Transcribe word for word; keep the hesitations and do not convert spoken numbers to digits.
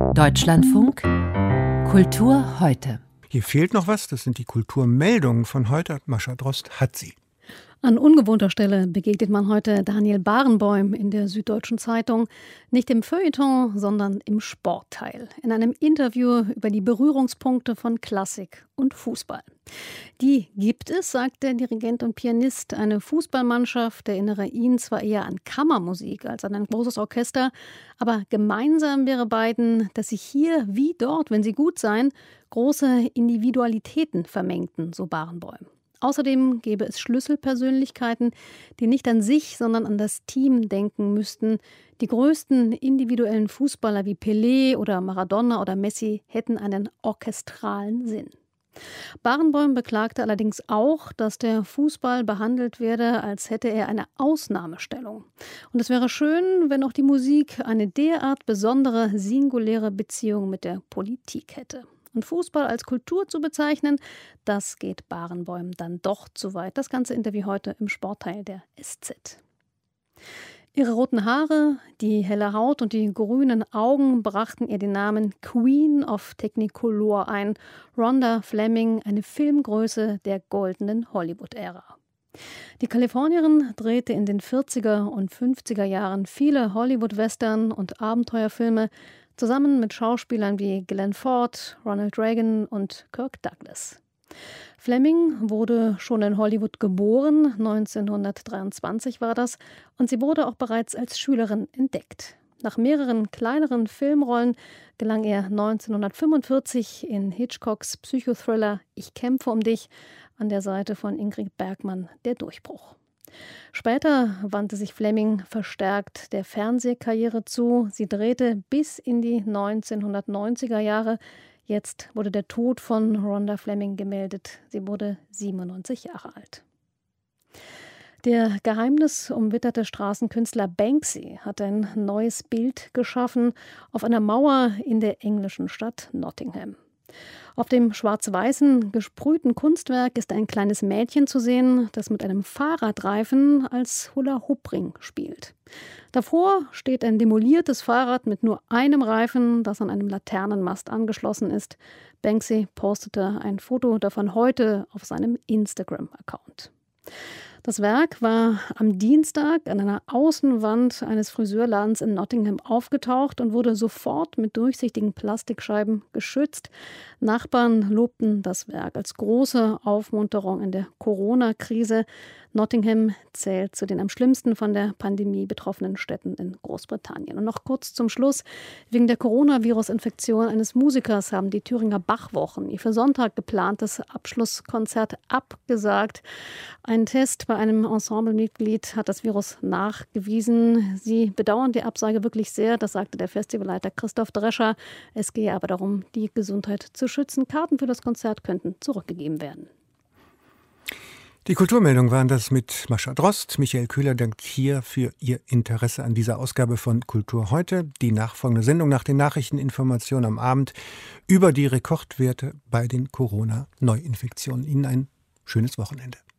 Deutschlandfunk Kultur heute. Hier fehlt noch was, das sind die Kulturmeldungen von heute. Mascha Drost hat sie. An ungewohnter Stelle begegnet man heute Daniel Barenboim in der Süddeutschen Zeitung. Nicht im Feuilleton, sondern im Sportteil. In einem Interview über die Berührungspunkte von Klassik und Fußball. Die gibt es, sagt der Dirigent und Pianist. Eine Fußballmannschaft erinnere ihn zwar eher an Kammermusik als an ein großes Orchester, aber gemeinsam wäre beiden, dass sich hier wie dort, wenn sie gut seien, große Individualitäten vermengten, so Barenboim. Außerdem gäbe es Schlüsselpersönlichkeiten, die nicht an sich, sondern an das Team denken müssten. Die größten individuellen Fußballer wie Pelé oder Maradona oder Messi hätten einen orchestralen Sinn. Barenboim beklagte allerdings auch, dass der Fußball behandelt werde, als hätte er eine Ausnahmestellung. Und es wäre schön, wenn auch die Musik eine derart besondere, singuläre Beziehung mit der Politik hätte. Und Fußball als Kultur zu bezeichnen, das geht Barenboim dann doch zu weit. Das ganze Interview heute im Sportteil der S Z. Ihre roten Haare, die helle Haut und die grünen Augen brachten ihr den Namen Queen of Technicolor ein. Rhonda Fleming, eine Filmgröße der goldenen Hollywood-Ära. Die Kalifornierin drehte in den vierziger und fünfziger Jahren viele Hollywood-Western und Abenteuerfilme, zusammen mit Schauspielern wie Glenn Ford, Ronald Reagan und Kirk Douglas. Fleming wurde schon in Hollywood geboren, neunzehnhundertdreiundzwanzig war das, und sie wurde auch bereits als Schülerin entdeckt. Nach mehreren kleineren Filmrollen gelang ihr neunzehnhundertfünfundvierzig in Hitchcocks Psychothriller Ich kämpfe um dich an der Seite von Ingrid Bergman der Durchbruch. Später wandte sich Fleming verstärkt der Fernsehkarriere zu. Sie drehte bis in die neunzehnhundertneunziger Jahre. Jetzt wurde der Tod von Rhonda Fleming gemeldet. Sie wurde siebenundneunzig Jahre alt. Der geheimnisumwitterte Straßenkünstler Banksy hat ein neues Bild geschaffen auf einer Mauer in der englischen Stadt Nottingham. Auf dem schwarz-weißen, gesprühten Kunstwerk ist ein kleines Mädchen zu sehen, das mit einem Fahrradreifen als Hula-Hoop-Ring spielt. Davor steht ein demoliertes Fahrrad mit nur einem Reifen, das an einem Laternenmast angeschlossen ist. Banksy postete ein Foto davon heute auf seinem Instagram-Account. Das Werk war am Dienstag an einer Außenwand eines Friseurladens in Nottingham aufgetaucht und wurde sofort mit durchsichtigen Plastikscheiben geschützt. Nachbarn lobten das Werk als große Aufmunterung in der Corona-Krise. Nottingham zählt zu den am schlimmsten von der Pandemie betroffenen Städten in Großbritannien. Und noch kurz zum Schluss. Wegen der Coronavirus-Infektion eines Musikers haben die Thüringer Bachwochen ihr für Sonntag geplantes Abschlusskonzert abgesagt. Ein Test bei einem Ensemblemitglied hat das Virus nachgewiesen. Sie bedauern die Absage wirklich sehr, das sagte der Festivalleiter Christoph Drescher. Es gehe aber darum, die Gesundheit zu schützen. Karten für das Konzert könnten zurückgegeben werden. Die Kulturmeldungen waren das mit Mascha Drost. Michael Köhler dankt hier für Ihr Interesse an dieser Ausgabe von Kultur heute. Die nachfolgende Sendung nach den Nachrichteninformationen am Abend über die Rekordwerte bei den Corona-Neuinfektionen. Ihnen ein schönes Wochenende.